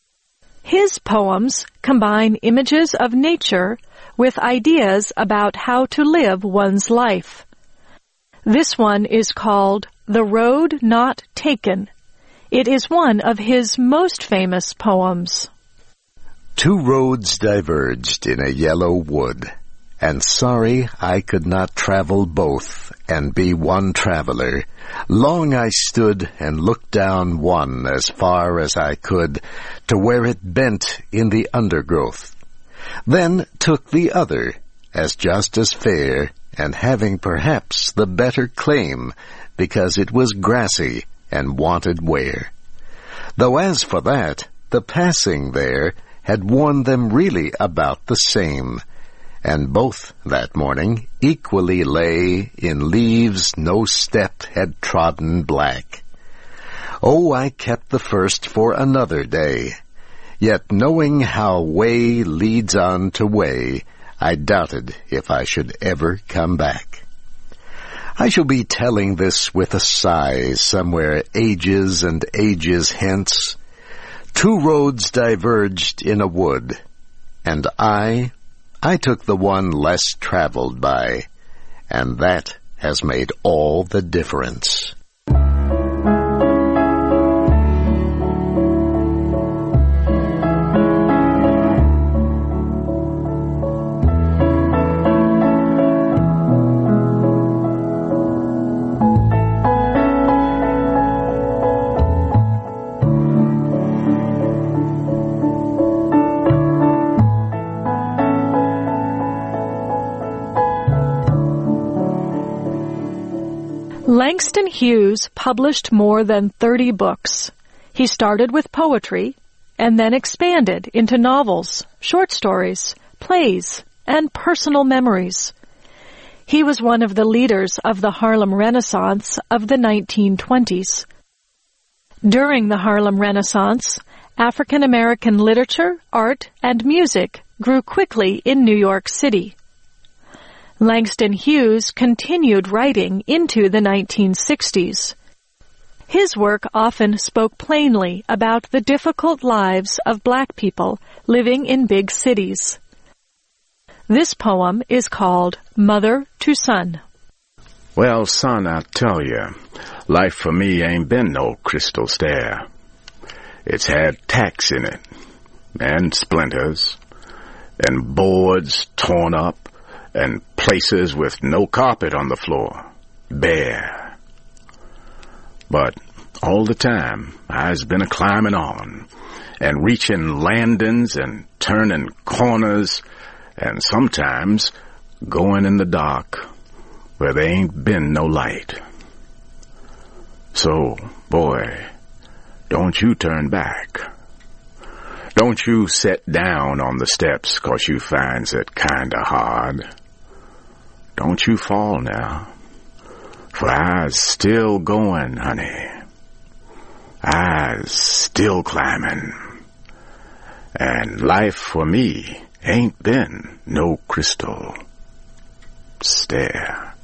Q: His poems combine images of nature with ideas about how to live one's life. This one is called The Road Not Taken. It is one of his most famous poems.
P: 2 roads diverged in a yellow wood, and sorry I could not travel both and be one traveler. Long I stood and looked down one as far as I could to where it bent in the undergrowth. Then took the other as just as fair, and having perhaps the better claim, because it was grassy and wanted wear. Though as for that, the passing there had worn them really about the same, and both that morning equally lay in leaves no step had trodden black. Oh, I kept the first for another day, yet knowing how way leads on to way, I doubted if I should ever come back. I shall be telling this with a sigh somewhere ages and ages hence. 2 roads diverged in a wood, and I took the one less traveled by, and that has made all the difference.
Q: Langston Hughes published more than 30 books. He started with poetry and then expanded into novels, short stories, plays, and personal memories. He was one of the leaders of the Harlem Renaissance of the 1920s. During the Harlem Renaissance, African American literature, art, and music grew quickly in New York City. Langston Hughes continued writing into the 1960s. His work often spoke plainly about the difficult lives of black people living in big cities. This poem is called Mother to Son.
T: Well, son, I tell you, life for me ain't been no crystal stair. It's had tacks in it, and splinters, and boards torn up, and places with no carpet on the floor, bare. But all the time, I's been a-climbing on, and reaching landings and turning corners, and sometimes going in the dark where there ain't been no light. So, boy, don't you turn back. Don't you sit down on the steps 'cause you finds it kinda hard. Don't you fall now, for I's still going, honey. I's still climbing. And life for me ain't been no crystal stair.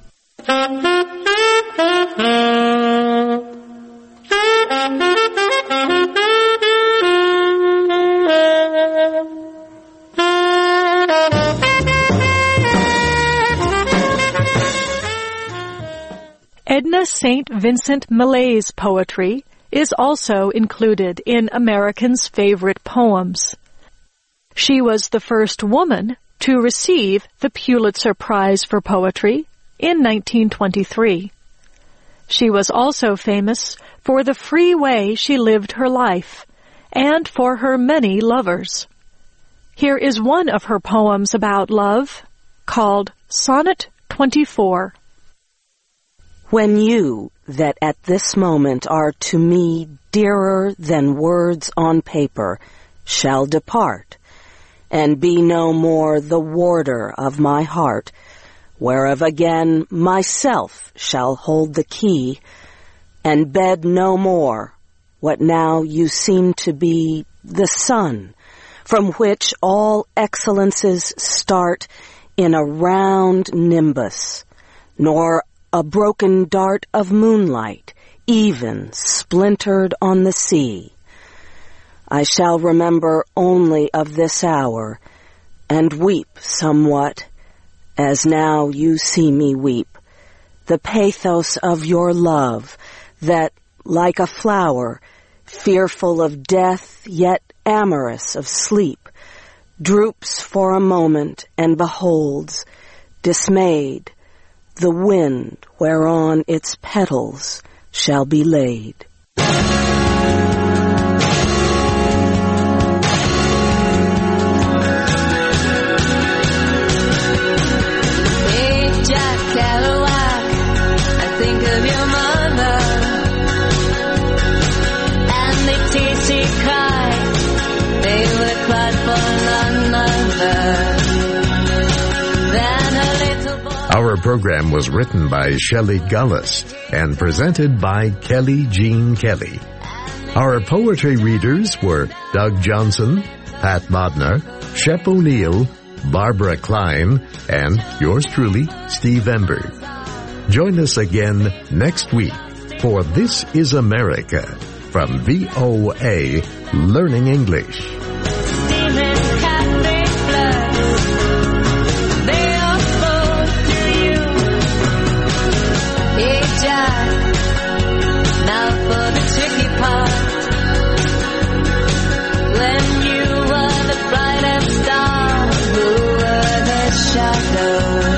Q: Edna St. Vincent Millay's poetry is also included in Americans' favorite poems. She was the first woman to receive the Pulitzer Prize for Poetry in 1923. She was also famous for the free way she lived her life and for her many lovers. Here is one of her poems about love, called Sonnet 24.
U: When you, that at this moment are to me dearer than words on paper, shall depart, and be no more the warder of my heart, whereof again myself shall hold the key, and bed no more what now you seem to be the sun, from which all excellences start in a round nimbus, nor a broken dart of moonlight, even splintered on the sea. I shall remember only of this hour, and weep somewhat, as now you see me weep, the pathos of your love, that, like a flower, fearful of death, yet amorous of sleep, droops for a moment and beholds, dismayed, the wind whereon its petals shall be laid.
P: Our program was written by Shelley Gullis and presented by Kelly Jean Kelly. Our poetry readers were Doug Johnson, Pat Bodnar, Shep O'Neill, Barbara Klein, and yours truly, Steve Ember. Join us again next week for This is America from VOA Learning English.
D: Now for the tricky part, when you were the brightest star, who were the shadows?